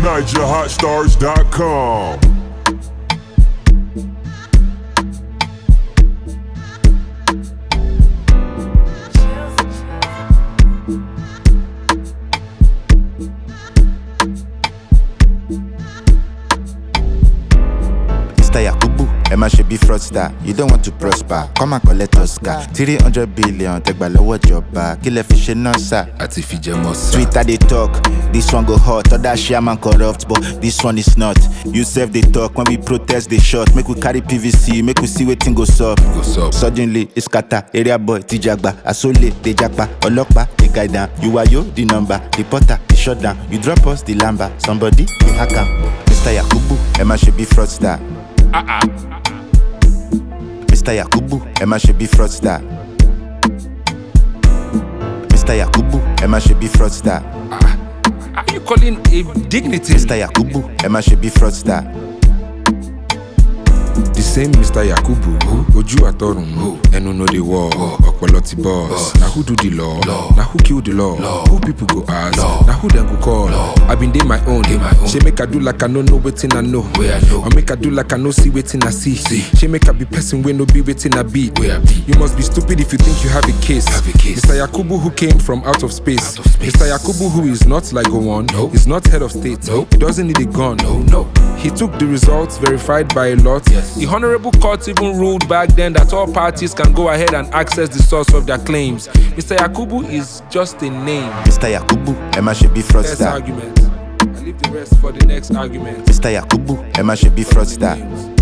NigerHotStars.com. Yakubu, Emma should be fraudster. You don't want to prosper, come and collect Oscar. 300 billion, take by lower job back. Kill a fish no sir. Twitter they talk, this one go hot. Other shaman corrupt, but this one is not. You serve they talk, when we protest they shot. Make we carry PVC, make we see what thing goes up. Suddenly, it's kata, area boy, Tijagba. Asole, they jackpa, Olokpa, they guide down. You are yo, the number, the potter, the shutdown. You drop us, the lamba, somebody, you hack him. Mr. Yakubu, Emma should be fraudster. Mr. Yakubu, Emma should be fraudster. Mr. Yakubu, Emma should be fraudster. Are you calling a dignity? Mr. Yakubu, Emma should be fraudster. The same Mr. Yakubu, Oju Atorun, Enu know the war, Okpolo ti boss. Now who do the law? Now who kill the law? Who people go ask? Now who them go call? I been day my own. She make I do like I know waiting I know. Or make I do like I know see waiting I see. She make I be person when no be waiting I be. You must be stupid if you think you have a case. Mr. Yakubu who came from out of space. Mr. Yakubu who is not like Gowon, is not head of state. He doesn't need a gun. He took the results verified by a lot. The Honorable Court even ruled back then that all parties can go ahead and access the source of their claims. Mr. Yakubu is just a name. Mr. Yakubu, Emma should be fraudster. Next argument. I leave the rest for the next argument. Mr. Yakubu, Emma should be fraudster.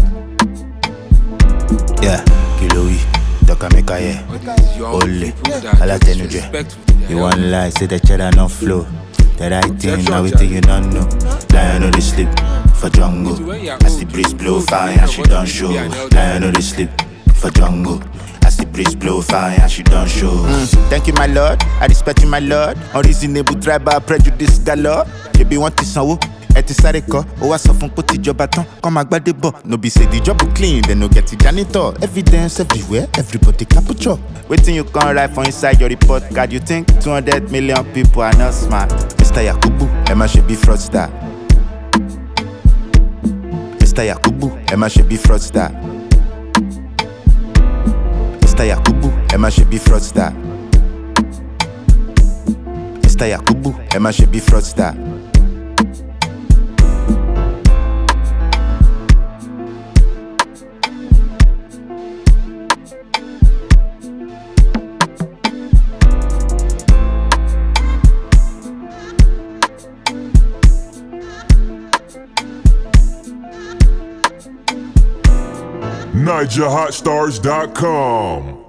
Yeah, Kilowi, Dokamekaye, Ole, Alatenuje. You want lie, say the cheddar no flow. The right thing, now we think you don't know. Lion no they sleep for jungle. As the breeze blow fire, and she don't show. Lion no they sleep for jungle. As the breeze blow fire, and she don't show. Thank you, my lord. I respect you, my lord. Unreasonable tribal prejudice galore. You be want to sanwo. Eti sare ko, o wa sọ fún pé ti joba tán, come agbade bo. No be say the job will clean, then no get the janitor. Evidence everywhere, everybody capture. Waiting you can write for inside your report card. You think 200 million people are not smart? Mr. Yakubu, Emma should be fraudster. Mr. Yakubu, Emma should be fraudster. Mr. Yakubu, Emma should be fraudster. Mr. Yakubu, Emma should be fraudster. NigerHotStars.com.